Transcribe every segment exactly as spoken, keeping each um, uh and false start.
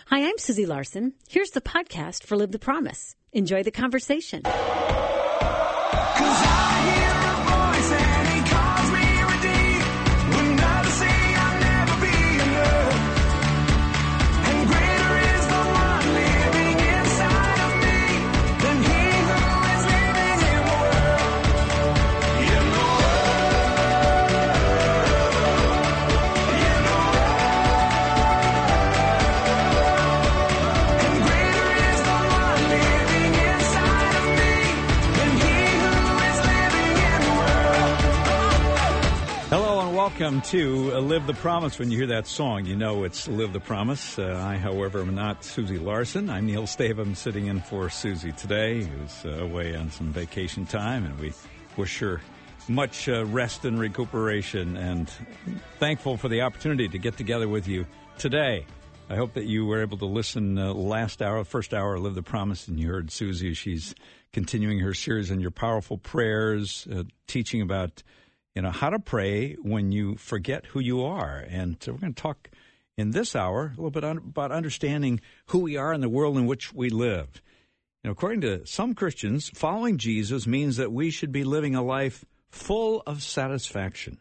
Hi, I'm Susie Larson. Here's the podcast for Live the Promise. Enjoy the conversation. Welcome to uh, Live the Promise. When you hear that song, you know it's Live the Promise. Uh, I, however, am not Susie Larson. I'm Neil Stavum, sitting in for Susie today, who's uh, away on some vacation time, and we wish her much uh, rest and recuperation, and thankful for the opportunity to get together with you today. I hope that you were able to listen uh, last hour, first hour of Live the Promise, and you heard Susie. She's continuing her series on your powerful prayers, uh, teaching about You know, how to pray when you forget who you are. And so we're going to talk in this hour a little bit un- about understanding who we are in the world in which we live. You know, according to some Christians, following Jesus means that we should be living a life full of satisfaction.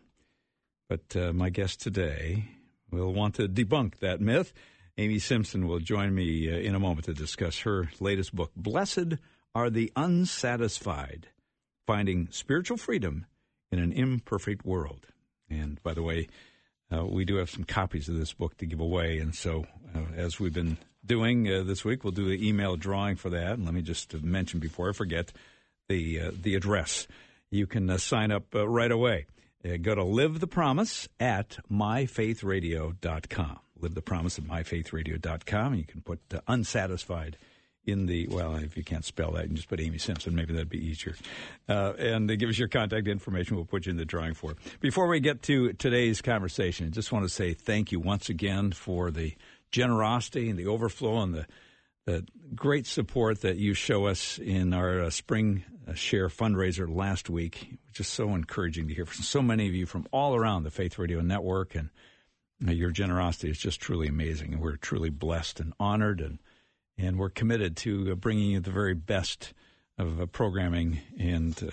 But uh, my guest today will want to debunk that myth. Amy Simpson will join me uh, in a moment to discuss her latest book, Blessed Are the Unsatisfied, Finding Spiritual Freedom in an Imperfect World. And by the way, uh, we do have some copies of this book to give away. And so uh, as we've been doing uh, this week, we'll do the email drawing for that. And let me just mention before I forget the uh, the address. You can uh, sign up uh, right away. Uh, go to Live the Promise at my faith radio dot com. Live the Promise at my faith radio dot com. And you can put uh, unsatisfied in the, well, if you can't spell that, you can just put Amy Simpson. Maybe that'd be easier. Uh, and give us your contact information. We'll put you in the drawing for it. Before we get to today's conversation, I just want to say thank you once again for the generosity and the overflow and the, the great support that you show us in our uh, Spring Share fundraiser last week. Which is so encouraging to hear from so many of you from all around the Faith Radio Network. And uh, your generosity is just truly amazing. And we're truly blessed and honored, and And we're committed to bringing you the very best of uh, programming and uh,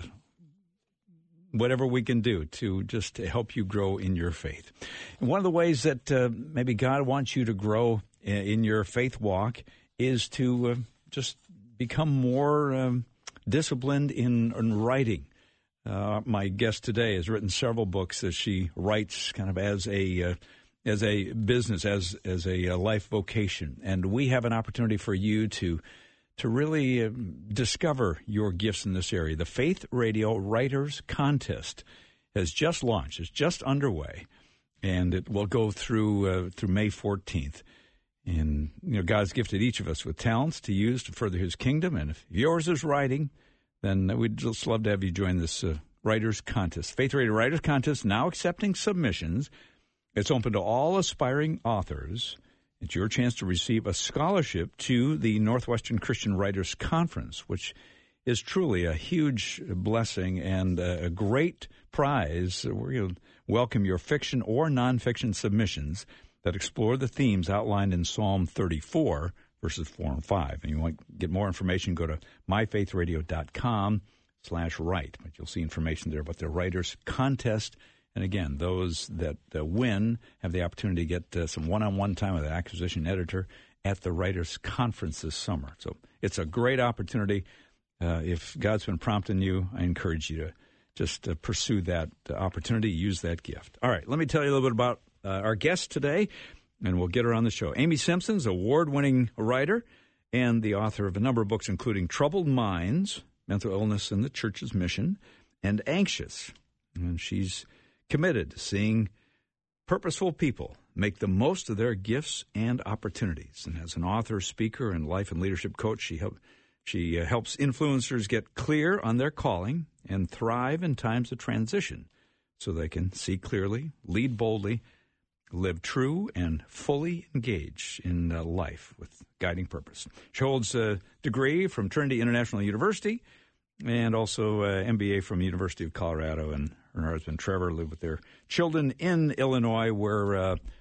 whatever we can do to just to help you grow in your faith. And one of the ways that uh, maybe God wants you to grow in, in your faith walk is to uh, just become more um, disciplined in, in writing. Uh, my guest today has written several books that she writes kind of as a uh, as a business, as as a life vocation. And we have an opportunity for you to to really uh, discover your gifts in this area. The Faith Radio Writers Contest has just launched. It's just underway, and it will go through uh, through May fourteenth. And, you know, God's gifted each of us with talents to use to further His kingdom. And if yours is writing, then we'd just love to have you join this uh, Writers Contest. Faith Radio Writers Contest now accepting submissions. It's open to all aspiring authors. It's your chance to receive a scholarship to the Northwestern Christian Writers Conference, which is truly a huge blessing and a great prize. We're going to welcome your fiction or nonfiction submissions that explore the themes outlined in Psalm thirty-four, verses four and five. And you want to get more information, go to my faith radio dot com slash write. But you'll see information there about the Writers Contest. And again, those that uh, win have the opportunity to get uh, some one-on-one time with an acquisition editor at the Writers Conference this summer. So it's a great opportunity. Uh, if God's been prompting you, I encourage you to just uh, pursue that uh, opportunity, use that gift. All right, let me tell you a little bit about uh, our guest today, and we'll get her on the show. Amy Simpson's award-winning writer and the author of a number of books, including Troubled Minds, Mental Illness and the Church's Mission, and Anxious. And she's committed to seeing purposeful people make the most of their gifts and opportunities. And as an author, speaker, and life and leadership coach, she help, she uh, helps influencers get clear on their calling and thrive in times of transition so they can see clearly, lead boldly, live true, and fully engage in uh, life with guiding purpose. She holds a degree from Trinity International University and also an M B A from University of Colorado. And her husband, Trevor, live with their children in Illinois, where uh,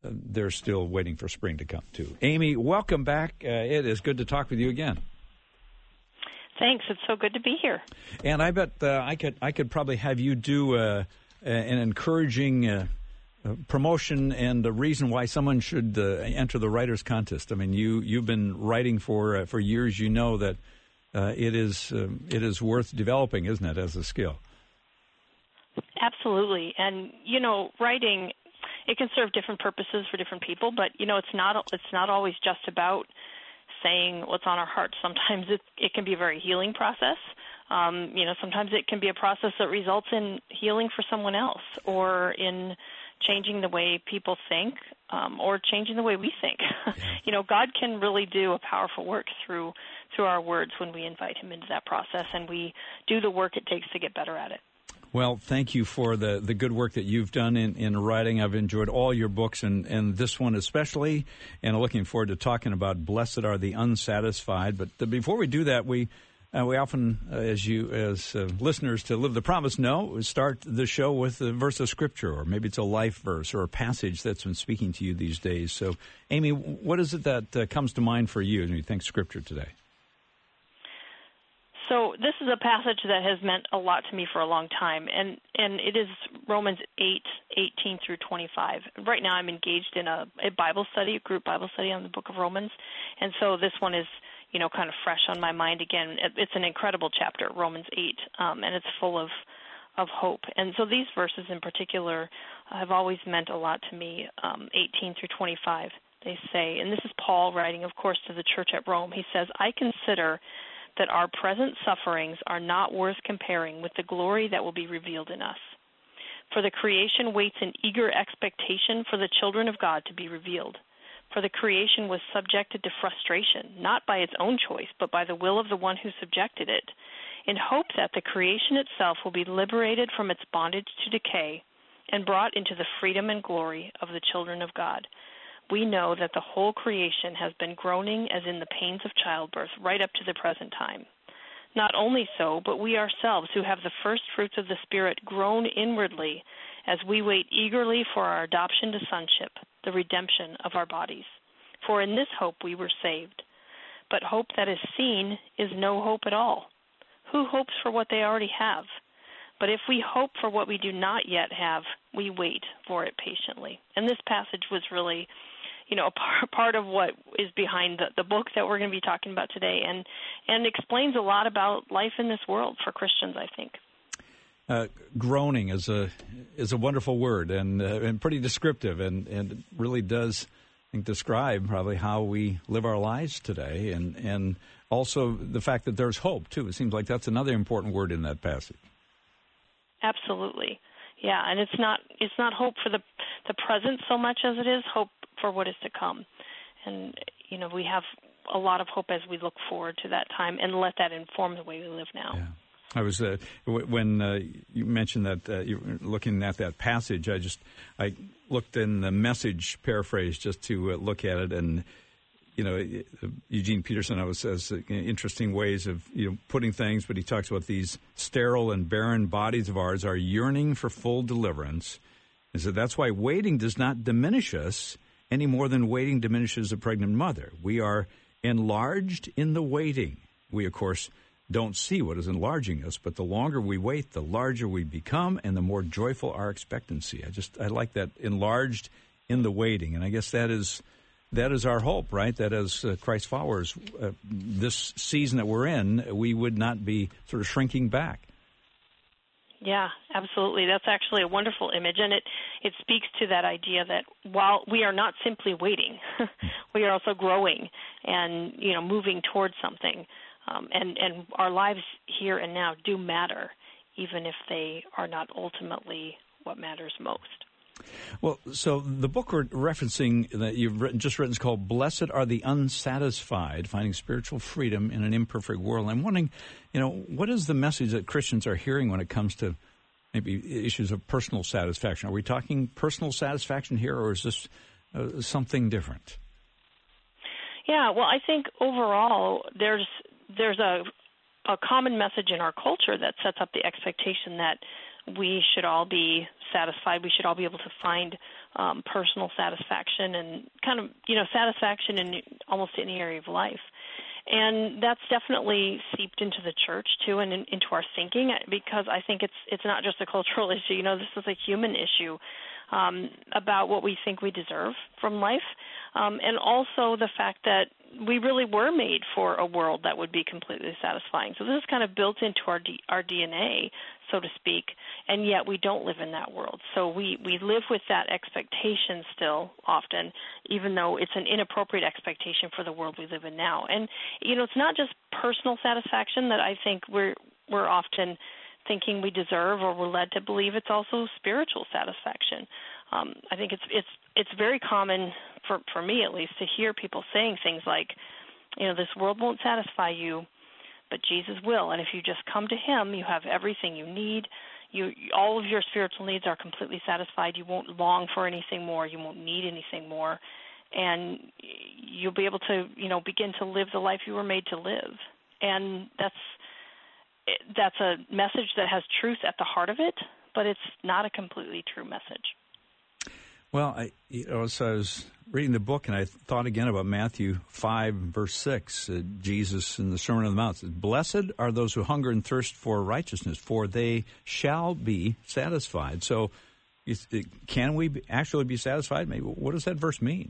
they're still waiting for spring to come, too. Amy, welcome back. Uh, it is good to talk with you again. Thanks. It's so good to be here. And I bet uh, I could I could probably have you do uh, an encouraging uh, promotion and a reason why someone should uh, enter the writers' contest. I mean, you you've been writing for uh, for years. You know that uh, it is uh, it is worth developing, isn't it, as a skill? Absolutely. And you know, writing, it can serve different purposes for different people. But you know, it's not it's not always just about saying what's on our hearts. Sometimes it, it can be a very healing process. Um, you know, sometimes it can be a process that results in healing for someone else, or in changing the way people think, um, or changing the way we think. You know, God can really do a powerful work through through our words when we invite him into that process, and we do the work it takes to get better at it. Well, thank you for the, the good work that you've done in, in writing. I've enjoyed all your books, and, and this one especially, and looking forward to talking about Blessed Are the Unsatisfied. But the, before we do that, we uh, we often, uh, as you as uh, listeners to Live the Promise know, start the show with a verse of Scripture, or maybe it's a life verse or a passage that's been speaking to you these days. So, Amy, what is it that uh, comes to mind for you as you think Scripture today? So this is a passage that has meant a lot to me for a long time, and, and it is Romans eight, eighteen through twenty-five. Right now I'm engaged in a, a Bible study, a group Bible study on the book of Romans, and so this one is, you know, kind of fresh on my mind again. It, it's an incredible chapter, Romans eight, um, and it's full of, of hope. And so these verses in particular have always meant a lot to me, um, eighteen through twenty-five. They say, and this is Paul writing, of course, to the church at Rome. He says, I consider that our present sufferings are not worth comparing with the glory that will be revealed in us. For the creation waits in eager expectation for the children of God to be revealed. For the creation was subjected to frustration, not by its own choice, but by the will of the one who subjected it, in hope that the creation itself will be liberated from its bondage to decay and brought into the freedom and glory of the children of God. We know that the whole creation has been groaning as in the pains of childbirth right up to the present time. Not only so, but we ourselves who have the first fruits of the Spirit groan inwardly as we wait eagerly for our adoption to sonship, the redemption of our bodies. For in this hope we were saved. But hope that is seen is no hope at all. Who hopes for what they already have? But if we hope for what we do not yet have, we wait for it patiently. And this passage was really, you know, a part of what is behind the, the book that we're going to be talking about today, and and explains a lot about life in this world for Christians, I think. Uh, groaning is a is a wonderful word, and uh, and pretty descriptive, and, and it really does, I think, describe probably how we live our lives today, and and also the fact that there's hope too. It seems like that's another important word in that passage. Absolutely, yeah, and it's not it's not hope for the the present so much as it is hope for what is to come. And, you know, we have a lot of hope as we look forward to that time and let that inform the way we live now. Yeah. I was, uh, w- when uh, you mentioned that uh, you were looking at that passage, I just, I looked in the Message paraphrase just to uh, look at it, and, you know, Eugene Peterson always says uh, interesting ways of, you know, putting things, but he talks about these sterile and barren bodies of ours are yearning for full deliverance. And so that's why waiting does not diminish us any more than waiting diminishes a pregnant mother. We are enlarged in the waiting. We, of course, don't see what is enlarging us, but the longer we wait, the larger we become and the more joyful our expectancy. I just, I like that, enlarged in the waiting. And I guess that is that is our hope, right? That as uh, Christ followers, uh, this season that we're in, we would not be sort of shrinking back. Yeah, absolutely. That's actually a wonderful image, and it, it speaks to that idea that while we are not simply waiting, we are also growing and, you know, moving towards something. Um, and, and our lives here and now do matter, even if they are not ultimately what matters most. Well, so the book we're referencing that you've written, just written is called Blessed Are the Unsatisfied, Finding Spiritual Freedom in an Imperfect World. I'm wondering, you know, what is the message that Christians are hearing when it comes to maybe issues of personal satisfaction? Are we talking personal satisfaction here, or is this uh, something different? Yeah, well, I think overall there's there's a a common message in our culture that sets up the expectation that we should all be satisfied. We should all be able to find um, personal satisfaction and kind of, you know, satisfaction in almost any area of life. And that's definitely seeped into the church, too, and in, into our thinking, because I think it's it's not just a cultural issue. You know, this is a human issue um, about what we think we deserve from life, um, and also the fact that we really were made for a world that would be completely satisfying. So this is kind of built into our D, our D N A, so to speak, and yet we don't live in that world. So we, we live with that expectation still often, even though it's an inappropriate expectation for the world we live in now. And, you know, it's not just personal satisfaction that I think we're we're often thinking we deserve or we're led to believe. It's also spiritual satisfaction. Um, I think it's it's it's very common, for, for me at least, to hear people saying things like, you know, this world won't satisfy you, but Jesus will. And if you just come to him, you have everything you need. You, all of your spiritual needs are completely satisfied. You won't long for anything more. You won't need anything more. And you'll be able to, you know, begin to live the life you were made to live. And that's that's a message that has truth at the heart of it, but it's not a completely true message. Well, I, you know, so I was reading the book, and I thought again about Matthew five, verse six. Uh, Jesus in the Sermon on the Mount says, "Blessed are those who hunger and thirst for righteousness, for they shall be satisfied." So can we actually be satisfied? Maybe. What does that verse mean?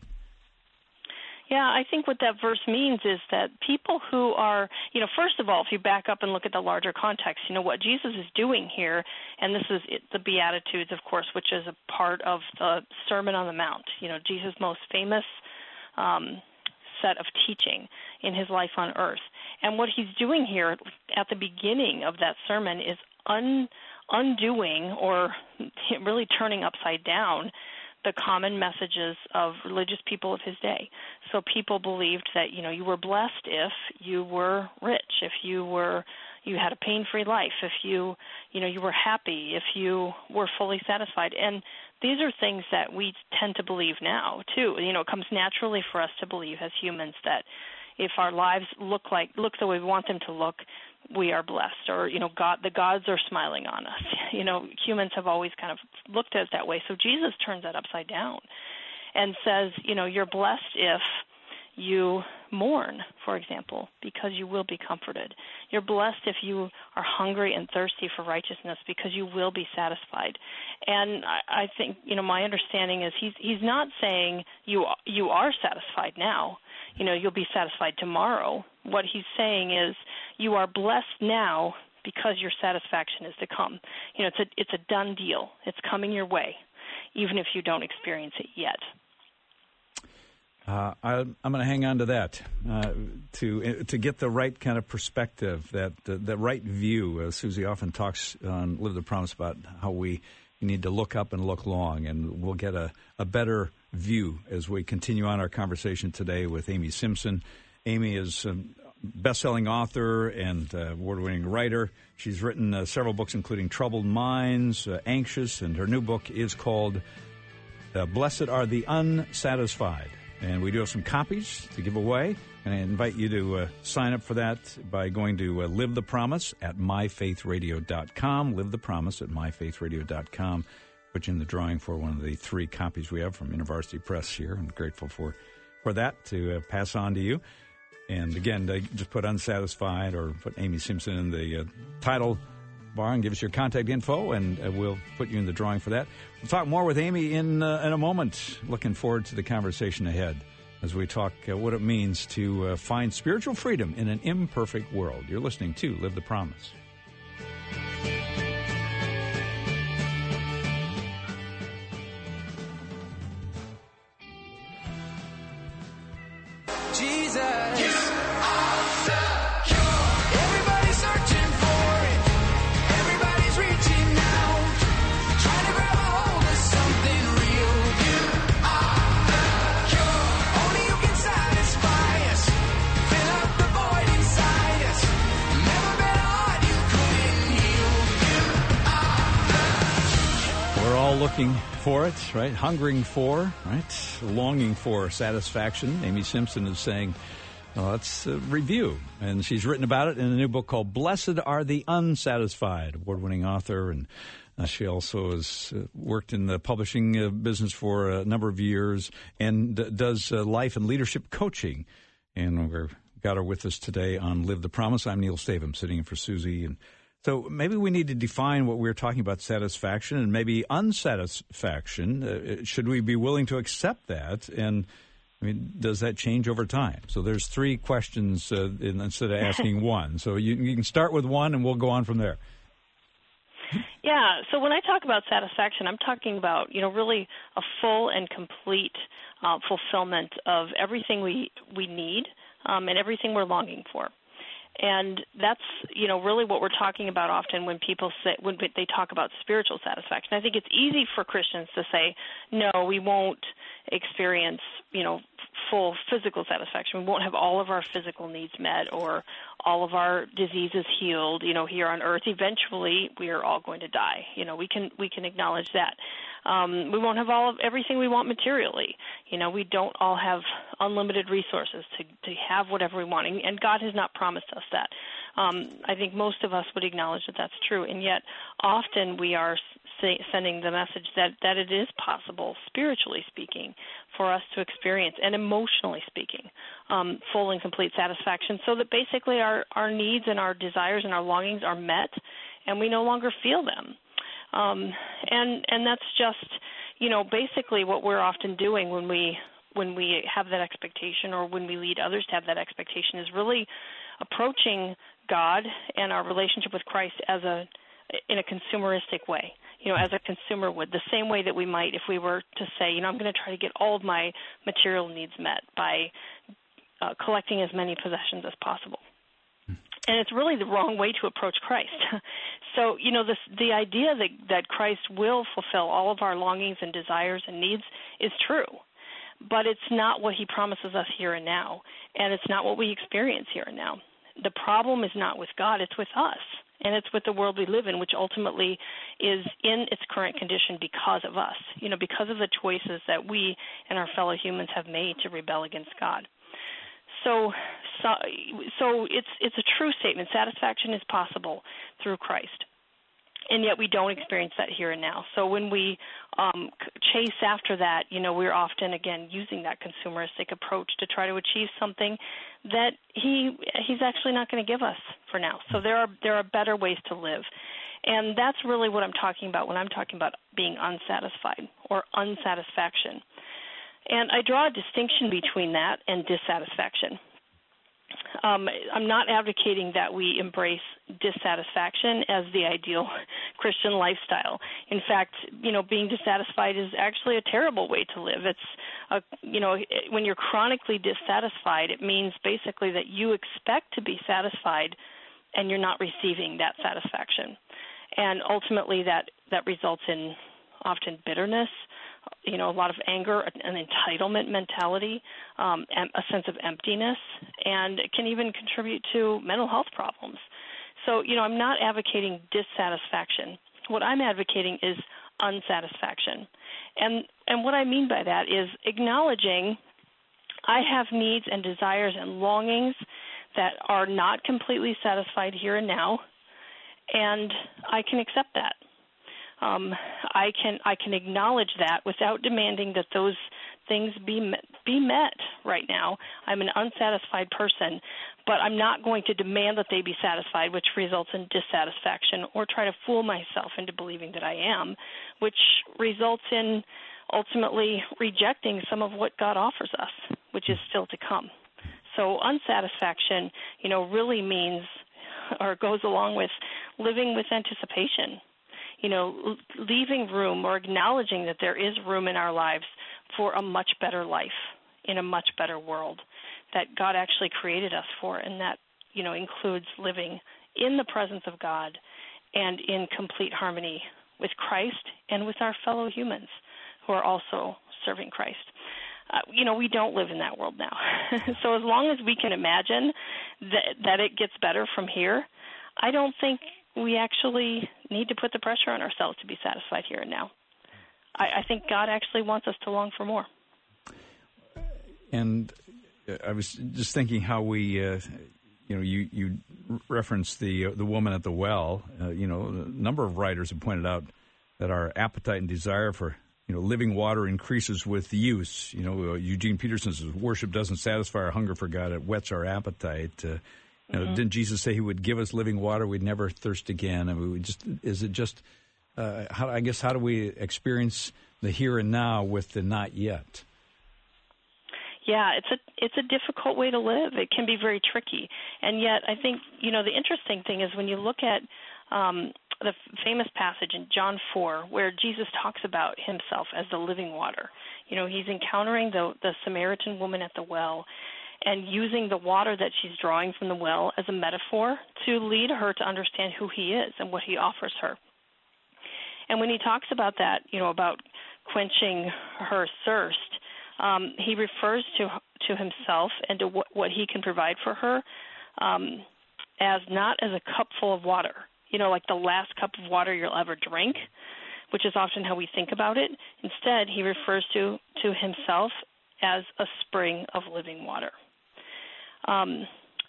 Yeah, I think what that verse means is that people who are, you know, first of all, if you back up and look at the larger context, you know, what Jesus is doing here, and this is the Beatitudes, of course, which is a part of the Sermon on the Mount, you know, Jesus' most famous um, set of teaching in his life on earth. And what he's doing here at the beginning of that sermon is un, undoing or really turning upside down the common messages of religious people of his day. So people believed that, you know, you were blessed if you were rich, if you were, you had a pain-free life, if you, you know, you were happy, if you were fully satisfied. And these are things that we tend to believe now, too. You know, it comes naturally for us to believe as humans that if our lives look like, look the way we want them to look, we are blessed, or, you know, God, the gods are smiling on us. You know, humans have always kind of looked at it that way. So Jesus turns that upside down and says, you know, you're blessed if you mourn, for example, because you will be comforted. You're blessed if you are hungry and thirsty for righteousness, because you will be satisfied. And I, I think, you know, my understanding is he's he's not saying you you are satisfied now. You know, you'll be satisfied tomorrow. What he's saying is you are blessed now because your satisfaction is to come. You know, it's a it's a done deal. It's coming your way, even if you don't experience it yet. Uh, I, I'm going to hang on to that uh, to to get the right kind of perspective, that uh, the right view. Uh, Susie often talks on Live the Promise about how we need to look up and look long, and we'll get a, a better view as we continue on our conversation today with Aimee Simpson. Aimee is a best-selling author and uh, award-winning writer. She's written uh, several books, including Troubled Minds, uh, Anxious, and her new book is called uh, Blessed Are the Unsatisfied. And we do have some copies to give away, and I invite you to uh, sign up for that by going to uh, Live the Promise at my faith radio dot com, Live the Promise at my faith radio dot com. Put you in the drawing for one of the three copies we have from InterVarsity Press here. I'm grateful for, for that to uh, pass on to you. And again, uh, just put Unsatisfied or put Aimee Simpson in the uh, title bar and give us your contact info, and uh, we'll put you in the drawing for that. We'll talk more with Aimee in uh, in a moment. Looking forward to the conversation ahead as we talk uh, what it means to uh, find spiritual freedom in an imperfect world. You're listening to Live the Promise. Looking for it, right? Hungering for, right? Longing for satisfaction. Aimee Simpson is saying, well, let's uh, review. And she's written about it in a new book called Blessed Are the Unsatisfied, award-winning author and Uh, she also has uh, worked in the publishing uh, business for a number of years and d- does uh, life and leadership coaching. And we've got her with us today on Live the Promise. I'm Neil Stavum, sitting in for Susie. And so maybe we need to define what we're talking about, satisfaction and maybe unsatisfaction. Uh, should we be willing to accept that? And I mean, does that change over time? So there's three questions uh, in, instead of asking one. So you, you can start with one, and we'll go on from there. Yeah, so when I talk about satisfaction, I'm talking about, you know, really a full and complete uh, fulfillment of everything we, we need um, and everything we're longing for. And that's, you know, really what we're talking about often when people say, when they talk about spiritual satisfaction. I think it's easy for Christians to say, no, we won't experience, you know, full physical satisfaction. We won't have all of our physical needs met or all of our diseases healed, you know, here on earth. Eventually, we are all going to die. You know, we can we can acknowledge that. Um, we won't have all of everything we want materially. You know, we don't all have unlimited resources to, to have whatever we want, and God has not promised us that. Um, I think most of us would acknowledge that that's true, and yet often we are say, sending the message that, that it is possible, spiritually speaking, for us to experience, and emotionally speaking, um, full and complete satisfaction, so that basically our, our needs and our desires and our longings are met, and we no longer feel them. Um, and and that's just, you know, basically what we're often doing when we when we have that expectation, or when we lead others to have that expectation, is really approaching God and our relationship with Christ as a in a consumeristic way, you know, as a consumer would, the same way that we might if we were to say, you know, I'm going to try to get all of my material needs met by uh, collecting as many possessions as possible. And it's really the wrong way to approach Christ. So, you know, this, the idea that, that Christ will fulfill all of our longings and desires and needs is true, but it's not what he promises us here and now, and it's not what we experience here and now. The problem is not with God, it's with us, and it's with the world we live in, which ultimately is in its current condition because of us, you know, because of the choices that we and our fellow humans have made to rebel against God. So, so, so it's it's a true statement. Satisfaction is possible through Christ, and yet we don't experience that here and now. So when we um, chase after that, you know, we're often, again, using that consumeristic approach to try to achieve something that he he's actually not going to give us for now. So there are there are better ways to live. And that's really what I'm talking about when I'm talking about being unsatisfied or unsatisfaction. And I draw a distinction between that and dissatisfaction. Um, I'm not advocating that we embrace dissatisfaction as the ideal Christian lifestyle. In fact, you know, being dissatisfied is actually a terrible way to live. It's, a, you know, when you're chronically dissatisfied, it means basically that you expect to be satisfied and you're not receiving that satisfaction. And ultimately that, that results in often bitterness, you know, a lot of anger, an entitlement mentality, um, a sense of emptiness, and it can even contribute to mental health problems. So, you know, I'm not advocating dissatisfaction. What I'm advocating is unsatisfaction. And and what I mean by that is acknowledging I have needs and desires and longings that are not completely satisfied here and now, and I can accept that. Um, I can I can acknowledge that without demanding that those things be met, be met right now. I'm an unsatisfied person, but I'm not going to demand that they be satisfied, which results in dissatisfaction, or try to fool myself into believing that I am, which results in ultimately rejecting some of what God offers us, which is still to come. So unsatisfaction, you know, really means or goes along with living with anticipation. You know, leaving room or acknowledging that there is room in our lives for a much better life in a much better world that God actually created us for, and that, you know, includes living in the presence of God and in complete harmony with Christ and with our fellow humans who are also serving Christ. Uh, you know, we don't live in that world now. So as long as we can imagine that, that it gets better from here, I don't think we actually need to put the pressure on ourselves to be satisfied here and now. I, I think God actually wants us to long for more. And I was just thinking how we, uh, you know, you, you referenced the uh, the woman at the well. Uh, you know, a number of writers have pointed out that our appetite and desire for, you know, living water increases with use. You know, uh, Eugene Peterson says, worship doesn't satisfy our hunger for God, it whets our appetite. Uh, you know, mm-hmm. Didn't Jesus say he would give us living water, we'd never thirst again? I mean, we just, is it just, uh, how, I guess, how do we experience the here and now with the not yet? Yeah, it's a it's a difficult way to live. It can be very tricky. And yet, I think, you know, the interesting thing is when you look at um, the famous passage in John four where Jesus talks about himself as the living water. You know, he's encountering the, the Samaritan woman at the well and using the water that she's drawing from the well as a metaphor to lead her to understand who he is and what he offers her. And when he talks about that, you know, about quenching her thirst, Um, he refers to to himself and to what, what he can provide for her um, as not as a cup full of water, you know, like the last cup of water you'll ever drink, which is often how we think about it. Instead, he refers to, to himself as a spring of living water. Um,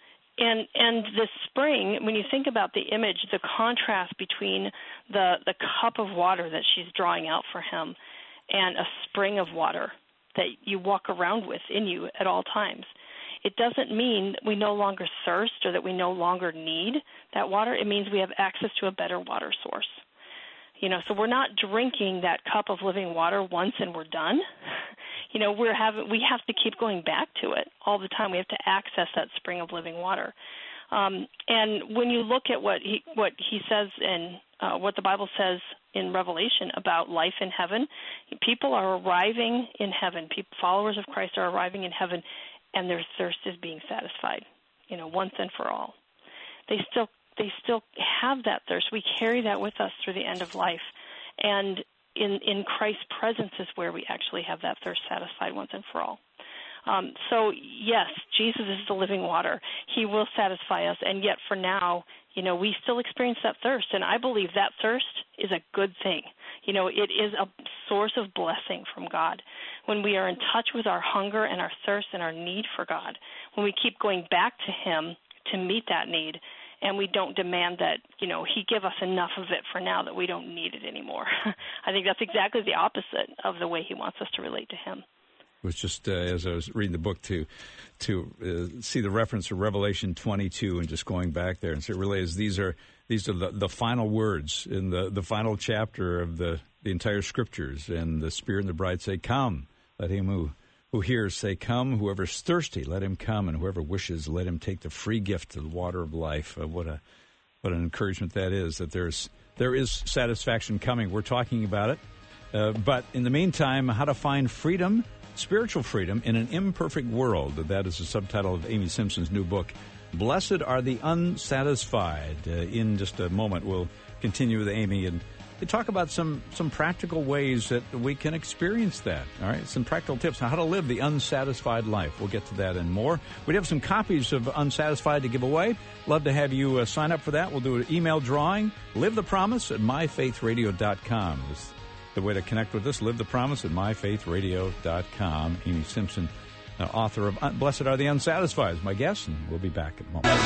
and and the spring, when you think about the image, the contrast between the, the cup of water that she's drawing out for him and a spring of water that you walk around with in you at all times. It doesn't mean that we no longer thirst or that we no longer need that water. It means we have access to a better water source. You know, so we're not drinking that cup of living water once and we're done. You know, we're having we have to keep going back to it all the time. We have to access that spring of living water. Um, and when you look at what he what he says in uh, what the Bible says in Revelation about life in heaven, people are arriving in heaven. People, followers of Christ are arriving in heaven, and their thirst is being satisfied, you know, once and for all. They still they still have that thirst. We carry that with us through the end of life, and in in Christ's presence is where we actually have that thirst satisfied once and for all. Um, so, yes, Jesus is the living water. He will satisfy us, and yet for now, you know, we still experience that thirst, and I believe that thirst is a good thing. You know, it is a source of blessing from God. When we are in touch with our hunger and our thirst and our need for God, when we keep going back to him to meet that need, and we don't demand that, you know, he give us enough of it for now that we don't need it anymore. I think that's exactly the opposite of the way he wants us to relate to him. Was just uh, as I was reading the book to to uh, see the reference to Revelation twenty-two and just going back there and so realize these are these are the, the final words in the, the final chapter of the, the entire scriptures, and the Spirit and the bride say, "Come." Let him who who hears say, "Come." Whoever's thirsty, let him come, and whoever wishes, let him take the free gift of the water of life. Uh, what a what an encouragement that is! That there's there is satisfaction coming. We're talking about it, uh, but in the meantime, how to find freedom. Spiritual freedom in an imperfect world. That is the subtitle of Amy Simpson's new book, Blessed Are the Unsatisfied. Uh, in just a moment, we'll continue with Amy and talk about some, some practical ways that we can experience that. All right, some practical tips on how to live the unsatisfied life. We'll get to that and more. We have some copies of Unsatisfied to give away. Love to have you uh, sign up for that. We'll do an email drawing. Live the Promise at my faith radio dot com. The way to connect with us, Live the Promise at my faith radio dot com. Amy Simpson, uh, author of Blessed Are the Unsatisfied, is my guest, and we'll be back in a moment.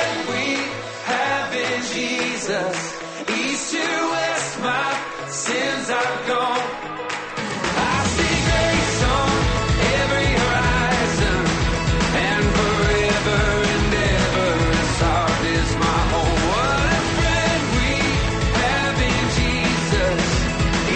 We have in Jesus, east to west, my sins are gone. I see grace on every horizon, and forever and ever, His heart is my home. What a friend we have in Jesus.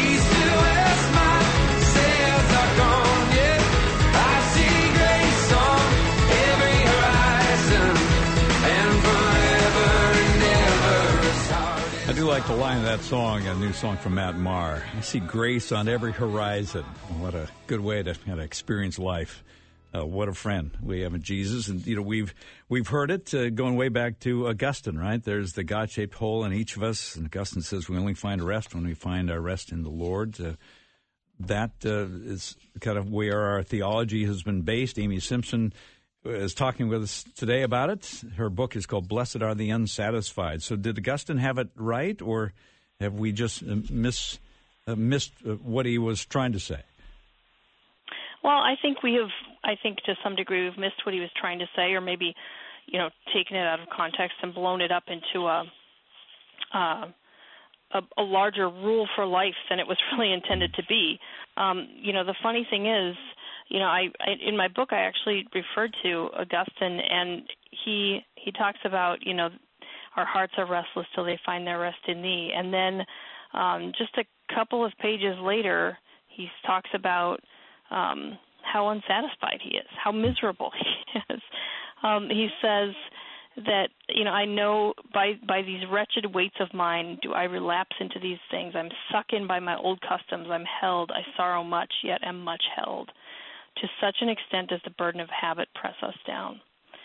I do like the line of that song, a new song from Matt Maher. I see grace on every horizon. What a good way to kind of experience life. Uh, what a friend we have in Jesus. And, you know, we've we've heard it uh, going way back to Augustine, right? There's the God-shaped hole in each of us. And Augustine says we only find rest when we find our rest in the Lord. Uh, that uh, is kind of where our theology has been based. Amy Simpson is talking with us today about it. Her book is called Blessed Are the Unsatisfied. So did Augustine have it right, or have we just uh, miss, uh, missed uh, what he was trying to say? Well, I think we have, I think to some degree we've missed what he was trying to say, or maybe, you know, taken it out of context and blown it up into a, uh, a, a larger rule for life than it was really intended to be. Um, you know, the funny thing is, you know, I, I in my book I actually referred to Augustine, and he he talks about, you know, our hearts are restless till they find their rest in thee. And then um, just a couple of pages later, he talks about um, how unsatisfied he is, how miserable he is. Um, he says that, you know, I know by by these wretched weights of mine do I relapse into these things. I'm suck in by my old customs. I'm held. I sorrow much, yet am much held. To such an extent does the burden of habit press us down.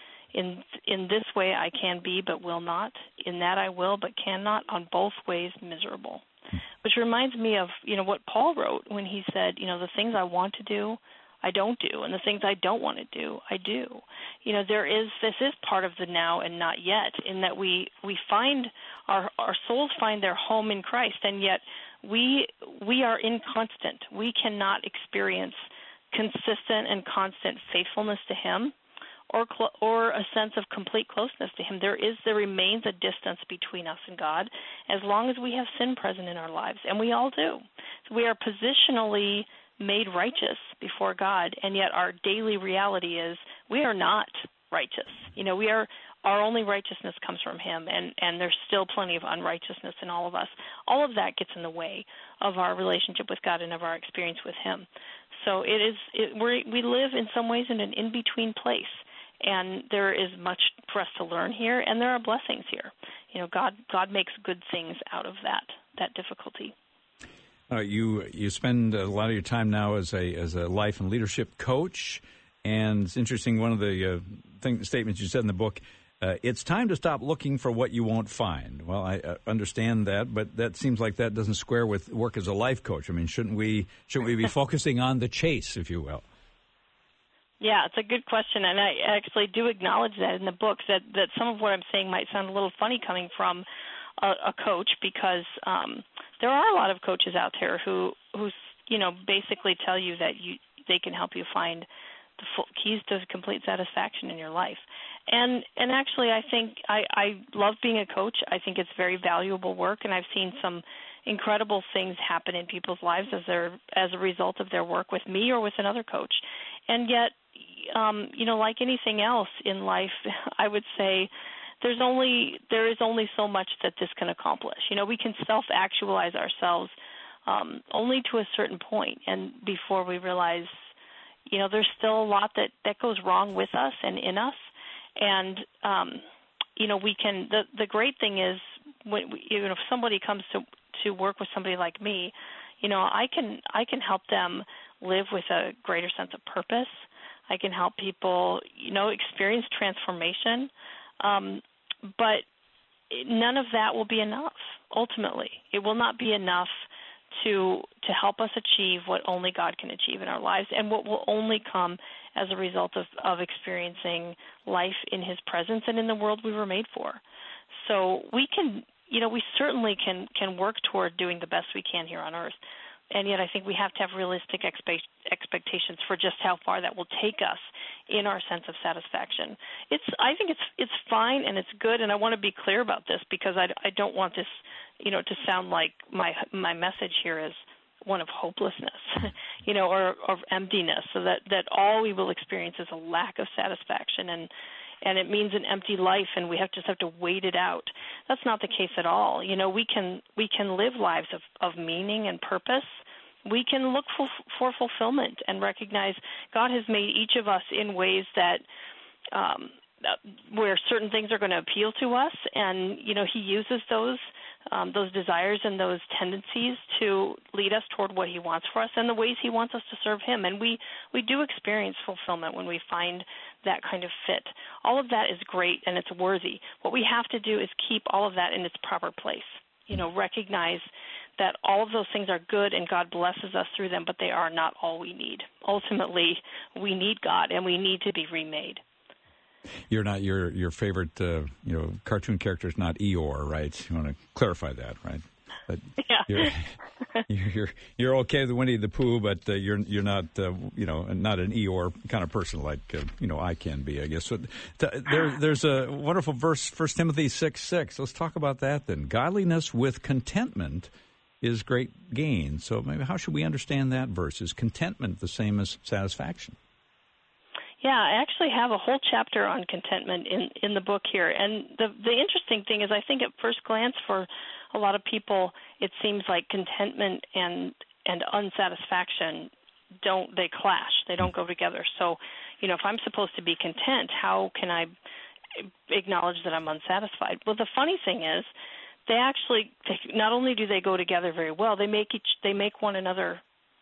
In in this way I can be but will not. In that I will but cannot. On both ways miserable. Which reminds me of, you know, what Paul wrote when he said, you know, the things I want to do, I don't do, and the things I don't want to do, I do. You know, there is this is part of the now and not yet, in that we we find our our souls find their home in Christ, and yet we we are inconstant. We cannot experience consistent and constant faithfulness to Him, or cl- or a sense of complete closeness to Him. There is there remains a distance between us and God, as long as we have sin present in our lives, and we all do. So we are positionally made righteous before God, and yet our daily reality is we are not righteous. You know, we are our only righteousness comes from Him, and, and there's still plenty of unrighteousness in all of us. All of that gets in the way of our relationship with God and of our experience with Him. So it is it, we we live in some ways in an in-between place, and there is much for us to learn here, and there are blessings here. You know, God God makes good things out of that that difficulty. Uh, you you spend a lot of your time now as a as a life and leadership coach, and it's interesting. One of the uh, thing, statements you said in the book, uh, it's time to stop looking for what you won't find. Well, I uh, understand that, but that seems like that doesn't square with work as a life coach. I mean, shouldn't we shouldn't we be focusing on the chase, if you will? Yeah, it's a good question, and I actually do acknowledge that in the book, that, that some of what I'm saying might sound a little funny coming from a, a coach, because um, there are a lot of coaches out there who, who, you know, basically tell you that you they can help you find the full keys to complete satisfaction in your life. And and actually, I think I, I love being a coach. I think it's very valuable work, and I've seen some incredible things happen in people's lives as their as a result of their work with me or with another coach. And yet, um, you know, like anything else in life, I would say there's only there is only so much that this can accomplish. You know, we can self-actualize ourselves um, only to a certain point, and before we realize, you know, there's still a lot that, that goes wrong with us and in us. And, um, you know, we can, the, the great thing is, when we, you know, if somebody comes to, to work with somebody like me, you know, I can, I can help them live with a greater sense of purpose. I can help people, you know, experience transformation. Um, but none of that will be enough, ultimately. It will not be enough to to help us achieve what only God can achieve in our lives, and what will only come as a result of, of experiencing life in His presence and in the world we were made for. So we can, you know, we certainly can, can work toward doing the best we can here on earth, and yet I think we have to have realistic expe- expectations for just how far that will take us in our sense of satisfaction. It's, I think it's it's fine and it's good, and I want to be clear about this, because I, I don't want this, you know, to sound like my my message here is one of hopelessness, you know, or of emptiness, so that, that all we will experience is a lack of satisfaction, and and it means an empty life, and we have just have to wait it out. That's not the case at all. You know, we can we can live lives of, of meaning and purpose. We can look for, for fulfillment and recognize God has made each of us in ways that um, where certain things are going to appeal to us, and, you know, He uses those um, those desires and those tendencies to lead us toward what He wants for us and the ways He wants us to serve Him. And we, we do experience fulfillment when we find that kind of fit. All of that is great and it's worthy. What we have to do is keep all of that in its proper place. You know, recognize that all of those things are good and God blesses us through them, but they are not all we need. Ultimately, we need God and we need to be remade. You're not your your favorite uh, you know cartoon character is not Eeyore, right? You want to clarify that, right? But yeah. you're, you're you're okay with Winnie the Pooh, but uh, you're you're not uh, you know not an Eeyore kind of person like uh, you know I can be, I guess. So, th- there there's a wonderful verse, First Timothy six six. Let's talk about that then. Godliness with contentment is great gain. So maybe how should we understand that verse? Is contentment the same as satisfaction? Yeah, I actually have a whole chapter on contentment in, in the book here. And the the interesting thing is I think at first glance for a lot of people it seems like contentment and and unsatisfaction don't they clash. They don't go together. So, you know, if I'm supposed to be content, how can I acknowledge that I'm unsatisfied? Well, the funny thing is they actually they, not only do they go together very well, they make each they make one another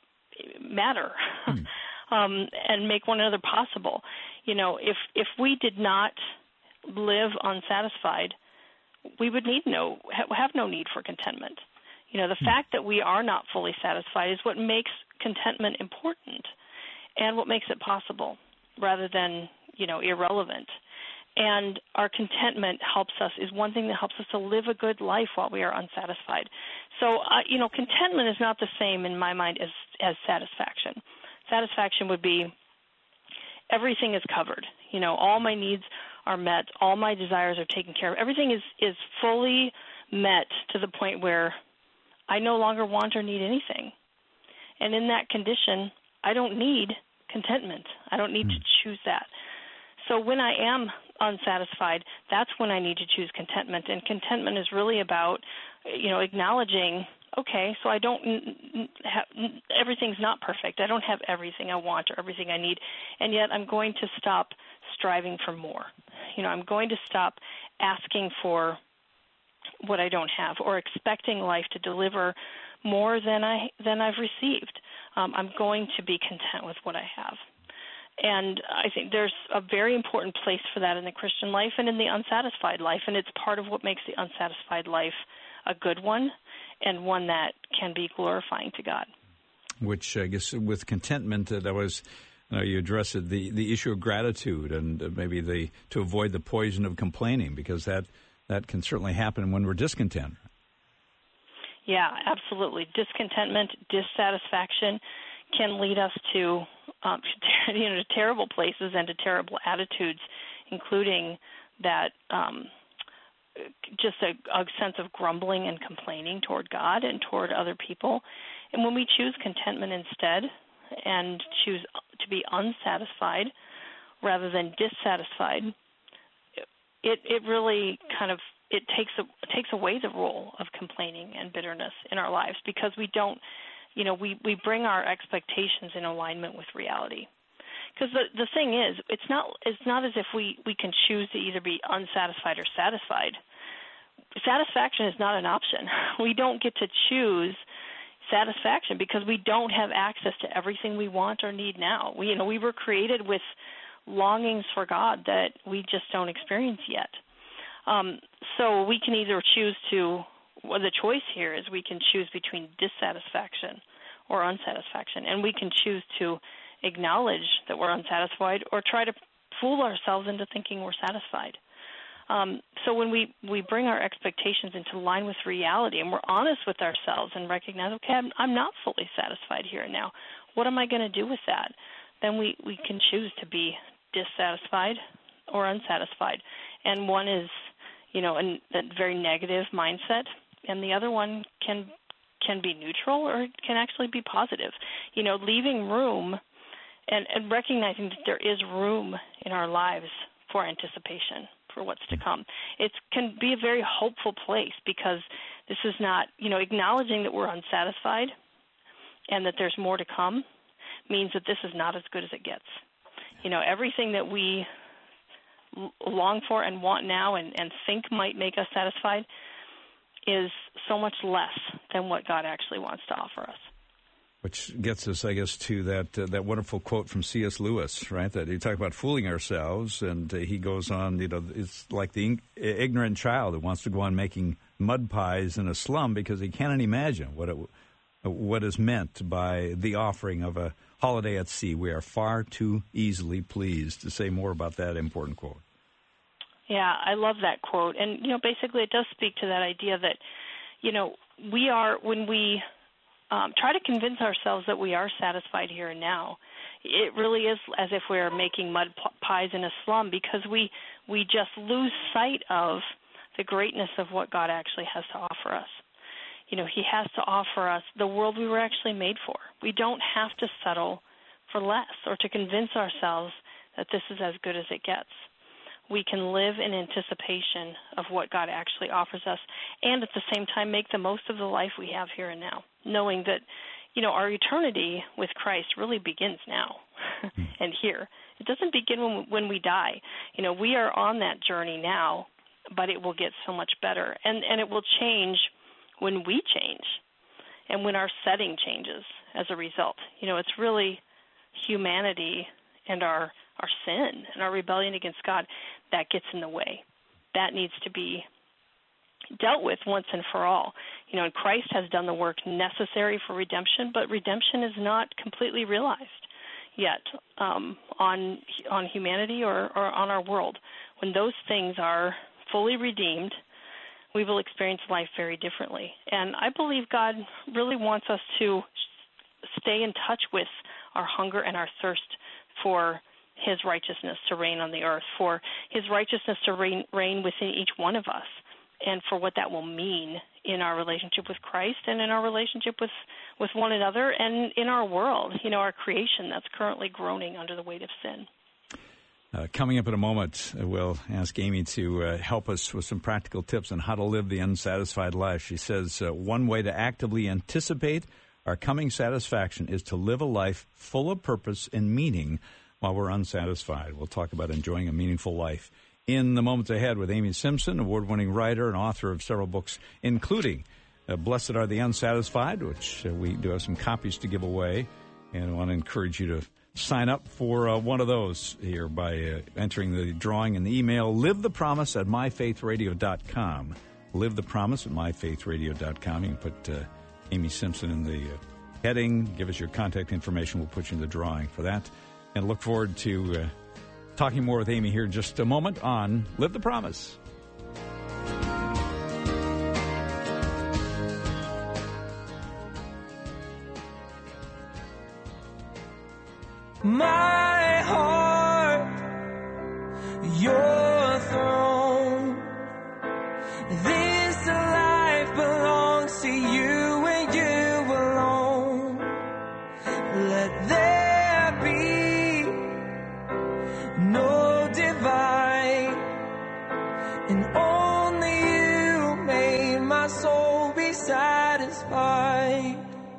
matter. Hmm. Um, and make one another possible. You know, if if we did not live unsatisfied, we would need no have no need for contentment. You know, the mm. fact that we are not fully satisfied is what makes contentment important, and what makes it possible, rather than you know irrelevant. And our contentment helps us is one thing that helps us to live a good life while we are unsatisfied. So, uh, you know, contentment is not the same in my mind as as satisfaction. Satisfaction would be everything is covered. You know, all my needs are met, all my desires are taken care of. Everything is, is fully met to the point where I no longer want or need anything. And in that condition, I don't need contentment. I don't need to choose that. So when I am unsatisfied, that's when I need to choose contentment. And contentment is really about, you know, acknowledging, okay, so I don't have, everything's not perfect. I don't have everything I want or everything I need, and yet I'm going to stop striving for more. You know, I'm going to stop asking for what I don't have or expecting life to deliver more than I than I've received. Um, I'm going to be content with what I have. And I think there's a very important place for that in the Christian life and in the unsatisfied life, and it's part of what makes the unsatisfied life a good one and one that can be glorifying to God. Which I guess with contentment, uh, that was, you know, you addressed it, the, the issue of gratitude and uh, maybe the to avoid the poison of complaining, because that, that can certainly happen when we're discontent. Yeah, absolutely. Discontentment, dissatisfaction can lead us to um, you know, to terrible places and to terrible attitudes, including that um, just a, a sense of grumbling and complaining toward God and toward other people. And when we choose contentment instead and choose to be unsatisfied rather than dissatisfied, it it really kind of it takes a, takes away the role of complaining and bitterness in our lives, because we don't, you know, we, we bring our expectations in alignment with reality. Because the the thing is, it's not it's not as if we, we can choose to either be unsatisfied or satisfied. Satisfaction is not an option. We don't get to choose satisfaction because we don't have access to everything we want or need now. We you know we were created with longings for God that we just don't experience yet. Um, so we can either choose to. Well, the choice here is we can choose between dissatisfaction or unsatisfaction, and we can choose to acknowledge that we're unsatisfied or try to fool ourselves into thinking we're satisfied. Um, so when we, we bring our expectations into line with reality and we're honest with ourselves and recognize, okay, I'm, I'm not fully satisfied here and now. What am I going to do with that? Then we, we can choose to be dissatisfied or unsatisfied. And one is, you know, a, a very negative mindset, and the other one can can be neutral or it can actually be positive. You know, leaving room and, and recognizing that there is room in our lives for anticipation for what's to come. It can be a very hopeful place because this is not, you know, acknowledging that we're unsatisfied and that there's more to come means that this is not as good as it gets. You know, everything that we long for and want now and, and think might make us satisfied is so much less than what God actually wants to offer us. Which gets us, I guess, to that uh, that wonderful quote from C S Lewis, right? That he talked about fooling ourselves, and uh, he goes on, you know, it's like the ignorant child who wants to go on making mud pies in a slum because he can't imagine what it, what is meant by the offering of a holiday at sea. We are far too easily pleased. To say more about that important quote. Yeah, I love that quote. And, you know, basically it does speak to that idea that, you know, we are, when we um, try to convince ourselves that we are satisfied here and now, it really is as if we're making mud pies in a slum, because we we just lose sight of the greatness of what God actually has to offer us. You know, he has to offer us the world we were actually made for. We don't have to settle for less or to convince ourselves that this is as good as it gets. We can live in anticipation of what God actually offers us, and at the same time make the most of the life we have here and now, knowing that, you know, our eternity with Christ really begins now and here. It doesn't begin when, when we die. You know, we are on that journey now, but it will get so much better, and, and it will change when we change and when our setting changes as a result. You know, it's really humanity and our our sin and our rebellion against God that gets in the way. That needs to be dealt with once and for all. You know, and Christ has done the work necessary for redemption, but redemption is not completely realized yet um, on on humanity or, or on our world. When those things are fully redeemed, we will experience life very differently. And I believe God really wants us to stay in touch with our hunger and our thirst for his righteousness to reign on the earth, for his righteousness to reign, reign within each one of us, and for what that will mean in our relationship with Christ and in our relationship with, with one another and in our world, you know, our creation that's currently groaning under the weight of sin. Uh, coming up in a moment, uh, we'll ask Amy to uh, help us with some practical tips on how to live the unsatisfied life. She says uh, one way to actively anticipate our coming satisfaction is to live a life full of purpose and meaning while we're unsatisfied. We'll talk about enjoying a meaningful life in the moments ahead with Amy Simpson, award-winning writer and author of several books, including uh, Blessed Are the Unsatisfied, which uh, we do have some copies to give away, and I want to encourage you to sign up for uh, one of those here by uh, entering the drawing in the email, live the promise at my faith radio dot com. Live the promise at my faith radio dot com. You can put uh, Amy Simpson in the uh, heading, give us your contact information, we'll put you in the drawing for that. And look forward to uh, talking more with Amy here in just a moment on Live the Promise. My heart, your throne. This life belongs to you and you alone. Let there be no divide, and only you may my soul be satisfied.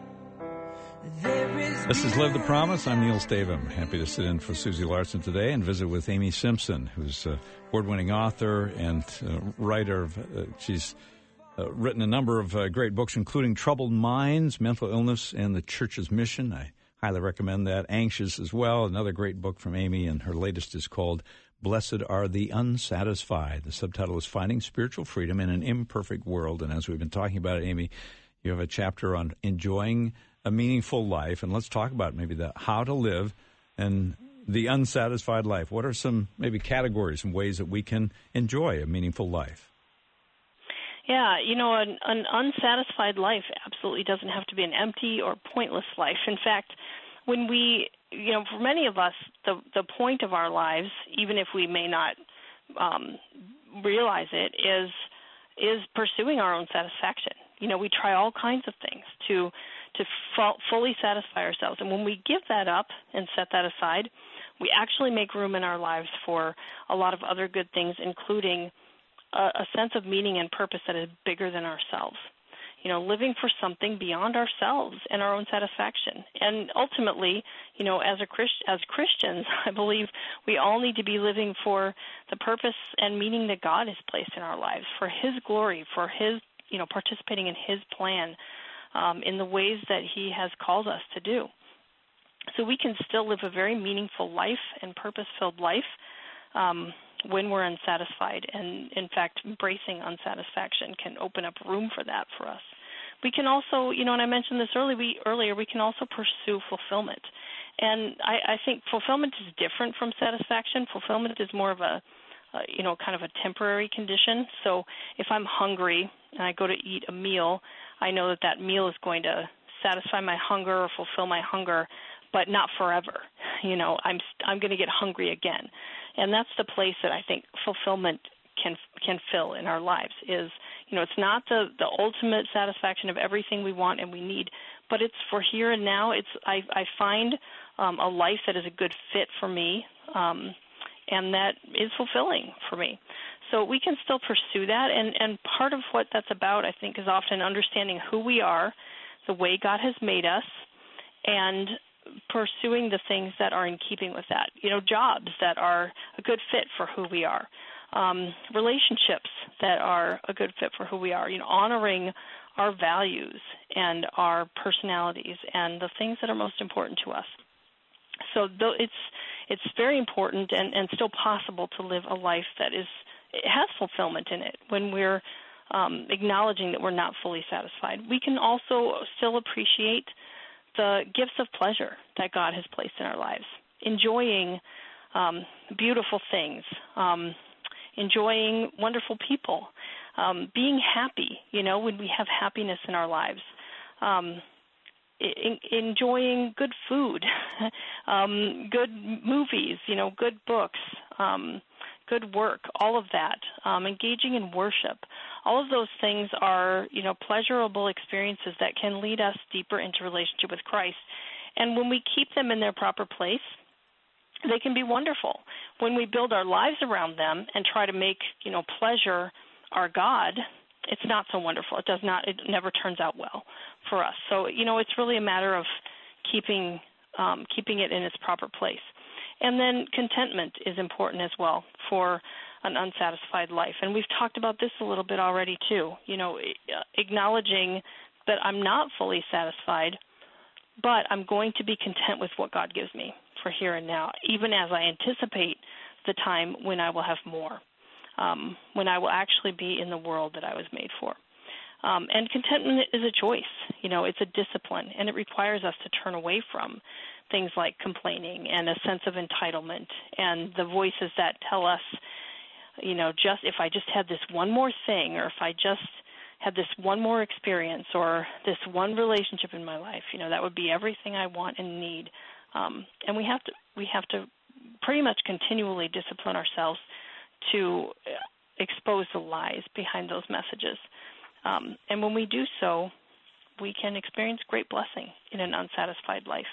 This is Live the Promise. I'm Neil Stavum. Happy to sit in for Susie Larson today and visit with Amy Simpson, who's an award-winning author and uh, writer. Of, uh, she's uh, written a number of uh, great books, including Troubled Minds, Mental Illness, and the Church's Mission. I highly recommend that. Anxious as well, another great book from Amy, and her latest is called Blessed Are the Unsatisfied. The subtitle is Finding Spiritual Freedom in an Imperfect World. And as we've been talking about, Amy, you have a chapter on enjoying a meaningful life, and let's talk about maybe the how to live and the unsatisfied life. What are some maybe categories and ways that we can enjoy a meaningful life? Yeah, you know, an, an unsatisfied life absolutely doesn't have to be an empty or pointless life. In fact, when we, you know, for many of us, the the point of our lives, even if we may not um, realize it, is is pursuing our own satisfaction. You know, we try all kinds of things to to f- fully satisfy ourselves. And when we give that up and set that aside, we actually make room in our lives for a lot of other good things, including a, a sense of meaning and purpose that is bigger than ourselves. You know, living for something beyond ourselves and our own satisfaction. And ultimately, you know, as a Christ- as Christians, I believe we all need to be living for the purpose and meaning that God has placed in our lives, for his glory, for his, you know, participating in his plan um, in the ways that he has called us to do. So we can still live a very meaningful life and purpose-filled life um, when we're unsatisfied. And, in fact, embracing unsatisfaction can open up room for that for us. We can also, you know, and I mentioned this early, we, earlier, we can also pursue fulfillment. And I, I think fulfillment is different from satisfaction. Fulfillment is more of a, uh, you know, kind of a temporary condition. So if I'm hungry and I go to eat a meal, I know that that meal is going to satisfy my hunger or fulfill my hunger, but not forever. You know, I'm I'm going to get hungry again. And that's the place that I think fulfillment can can fill in our lives is, you know, it's not the, the ultimate satisfaction of everything we want and we need, but it's for here and now. It's I, I find um, a life that is a good fit for me um, and that is fulfilling for me. So we can still pursue that, and, and part of what that's about, I think, is often understanding who we are, the way God has made us, and pursuing the things that are in keeping with that. You know, jobs that are a good fit for who we are, um, relationships that are a good fit for who we are, you know, honoring our values and our personalities and the things that are most important to us. So th- it's it's very important and, and still possible to live a life that is it has fulfillment in it when we're um, acknowledging that we're not fully satisfied. We can also still appreciate the gifts of pleasure that God has placed in our lives, enjoying um, beautiful things, um, enjoying wonderful people, um, being happy, you know, when we have happiness in our lives, um, in, enjoying good food, um, good movies, you know, good books, um, good work, all of that, um, engaging in worship. All of those things are, you know, pleasurable experiences that can lead us deeper into relationship with Christ. And when we keep them in their proper place, they can be wonderful. When we build our lives around them and try to make, you know, pleasure our God, it's not so wonderful. It does not, it never turns out well for us. So, you know, it's really a matter of keeping um, keeping it in its proper place. And then contentment is important as well for an unsatisfied life. And we've talked about this a little bit already too, you know, acknowledging that I'm not fully satisfied, but I'm going to be content with what God gives me for here and now, even as I anticipate the time when I will have more, um, when I will actually be in the world that I was made for. Um, and contentment is a choice. You know, it's a discipline, and it requires us to turn away from things like complaining and a sense of entitlement and the voices that tell us, you know, just if I just had this one more thing, or if I just had this one more experience, or this one relationship in my life, you know, that would be everything I want and need. Um, and we have to we have to pretty much continually discipline ourselves to expose the lies behind those messages. Um, and when we do so, we can experience great blessing in an unsatisfied life.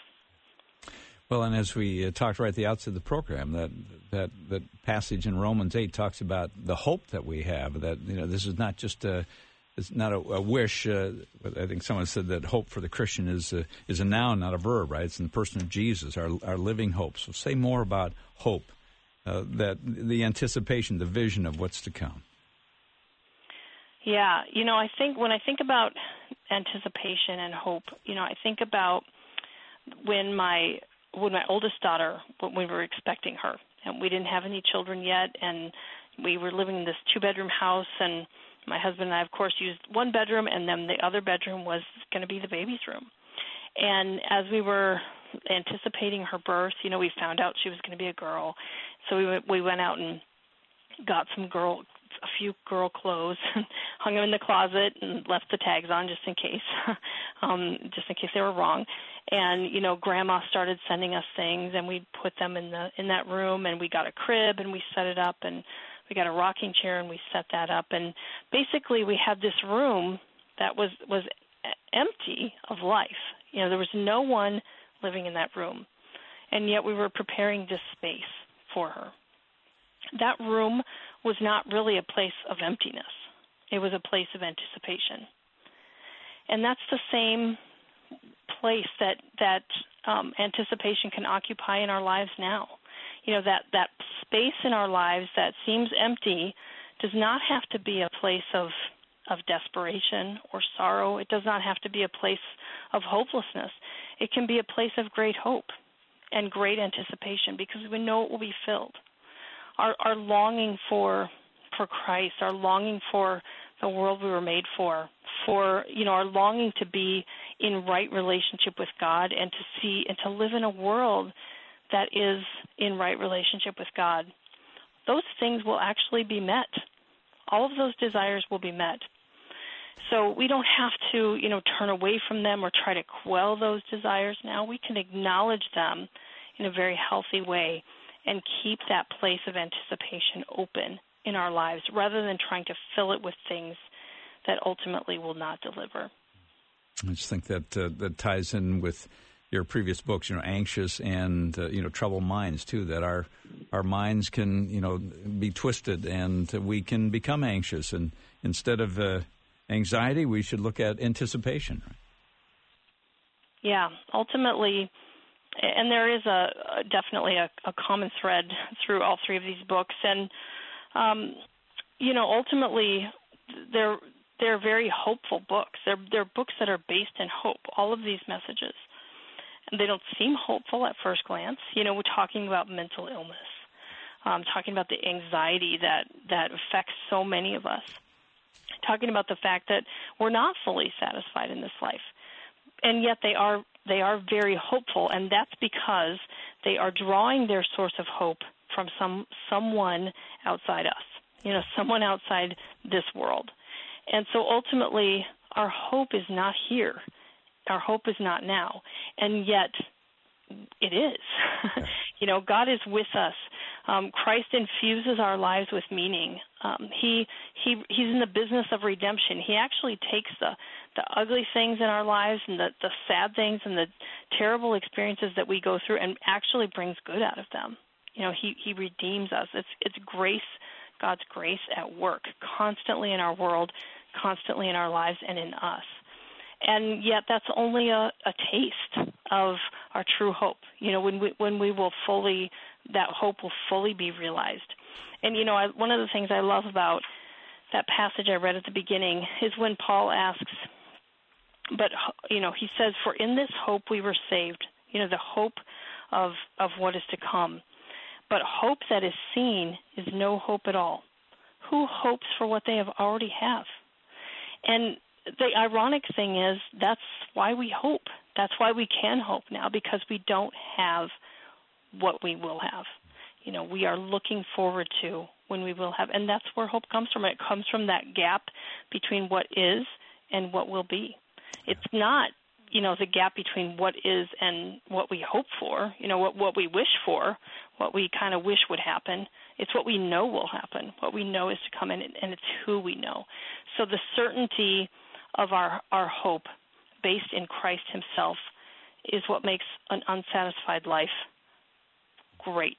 Well, and as we uh, talked right at the outset of the program, that that that passage in Romans eight talks about the hope that we have. That, you know, this is not just a it's not a, a wish. Uh, I think someone said that hope for the Christian is a, is a noun, not a verb. Right? It's in the person of Jesus, our our living hope. So, say more about hope. Uh, that the anticipation, the vision of what's to come. Yeah, you know, I think when I think about anticipation and hope, you know, I think about when my when my oldest daughter, when we were expecting her, and we didn't have any children yet, and we were living in this two-bedroom house, and my husband and I, of course, used one bedroom, and then the other bedroom was going to be the baby's room. And as we were anticipating her birth, you know, we found out she was going to be a girl, so we went, we went out and got some girl, a few girl clothes, hung them in the closet, and left the tags on just in case, um, just in case they were wrong. And, you know, Grandma started sending us things, and we put them in the in that room, and we got a crib, and we set it up, and we got a rocking chair, and we set that up. And basically we had this room that was, was empty of life. You know, there was no one living in that room, and yet we were preparing this space for her. That room was not really a place of emptiness. It was a place of anticipation. And that's the same place that, that um, anticipation can occupy in our lives now. You know, that, that space in our lives that seems empty does not have to be a place of, of desperation or sorrow. It does not have to be a place of hopelessness. It can be a place of great hope and great anticipation because we know it will be filled. Our, our longing for for Christ, our longing for the world we were made for, for, you know, our longing to be in right relationship with God and to see and to live in a world that is in right relationship with God. those things will actually be met. All of those desires will be met. So we don't have to, you know, turn away from them or try to quell those desires now. We can acknowledge them in a very healthy way and keep that place of anticipation open in our lives rather than trying to fill it with things that ultimately will not deliver. I just think that uh, that ties in with your previous books, you know, Anxious and, uh, you know, Troubled Minds, too, that our our minds can, you know, be twisted and we can become anxious. And instead of uh, anxiety, we should look at anticipation. Yeah, ultimately, and there is a, a definitely a, a common thread through all three of these books. And, um, you know, ultimately, they're, they're very hopeful books. They're, they're books that are based in hope, all of these messages. And they don't seem hopeful at first glance. You know, we're talking about mental illness, um, talking about the anxiety that, that affects so many of us, talking about the fact that we're not fully satisfied in this life. And yet they are they are very hopeful, and that's because they are drawing their source of hope from some someone outside us, you know, someone outside this world. And so ultimately, our hope is not here. Our hope is not now. And yet it is. You know, God is with us. Um, Christ infuses our lives with meaning. Um, he he he's in the business of redemption. He actually takes the, the ugly things in our lives and the, the sad things and the terrible experiences that we go through and actually brings good out of them. You know, he, he redeems us. It's it's grace, God's grace at work constantly in our world, constantly in our lives and in us. And yet that's only a, a taste of our true hope, you know, when we when we will fully, that hope will fully be realized. And, you know, I, one of the things I love about that passage I read at the beginning is when Paul asks, but, you know, he says, for in this hope we were saved, you know, the hope of, of what is to come. But hope that is seen is no hope at all. Who hopes for what they have already have? And the ironic thing is that's why we hope. That's why we can hope now, because we don't have what we will have. You know, we are looking forward to when we will have, and that's where hope comes from. It comes from that gap between what is and what will be. It's not, you know, the gap between what is and what we hope for, you know, what, what we wish for, what we kind of wish would happen. It's what we know will happen, what we know is to come in, and it's who we know. So the certainty of our, our hope based in Christ himself is what makes an unsatisfied life great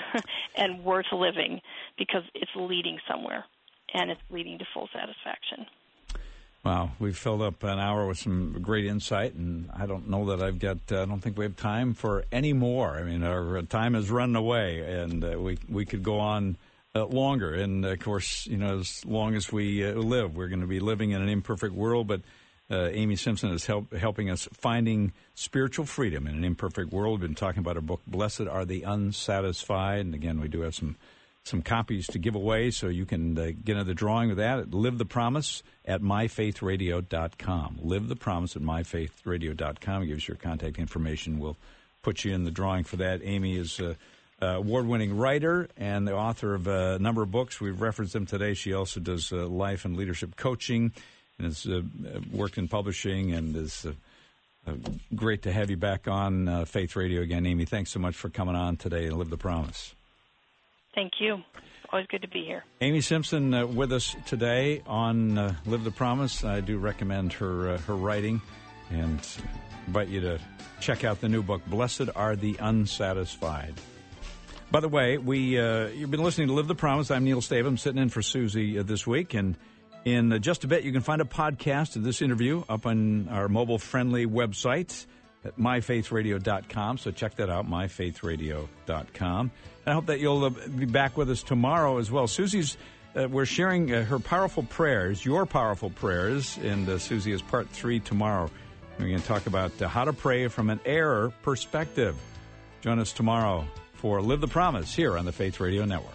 and worth living, because it's leading somewhere and it's leading to full satisfaction. Wow, we've filled up an hour with some great insight, and I don't know that I've got, uh, I don't think we have time for any more. I mean, our time is running away, and uh, we we could go on uh, longer. And, of course, you know, as long as we uh, live, we're going to be living in an imperfect world, but uh, Amy Simpson is help, helping us finding spiritual freedom in an imperfect world. We've been talking about her book, Blessed Are the Unsatisfied, and, again, we do have some some copies to give away, so you can uh, get into the drawing with that at Live the Promise at my faith radio dot com. Live the Promise at my faith radio dot com. It gives your contact information. We'll put you in the drawing for that. Amy is an award-winning writer and the author of a number of books. We've referenced them today. She also does uh, life and leadership coaching and has uh, worked in publishing, and is uh, uh, great to have you back on uh, Faith Radio again. Amy, thanks so much for coming on today and Live the Promise. Thank you. Always good to be here. Amy Simpson uh, with us today on uh, Live the Promise. I do recommend her uh, her writing, and invite you to check out the new book, Blessed Are the Unsatisfied. By the way, we uh, you've been listening to Live the Promise. I'm Neil Stavum, sitting in for Susie uh, this week, and in uh, just a bit you can find a podcast of this interview up on our mobile-friendly website at my faith radio dot com, so check that out, my faith radio dot com. I hope that you'll uh, be back with us tomorrow as well. Susie's, uh, we're sharing uh, her powerful prayers, your powerful prayers, and uh, Susie is part three tomorrow. We're going to talk about uh, how to pray from an error perspective. Join us tomorrow for Live the Promise here on the Faith Radio Network.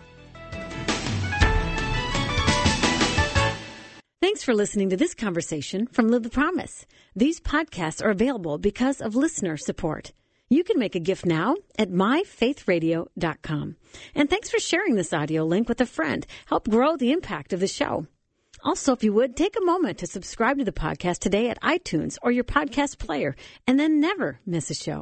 Thanks for listening to this conversation from Live the Promise. These podcasts are available because of listener support. You can make a gift now at my faith radio dot com. And thanks for sharing this audio link with a friend. Help grow the impact of the show. Also, if you would, take a moment to subscribe to the podcast today at iTunes or your podcast player, and then never miss a show.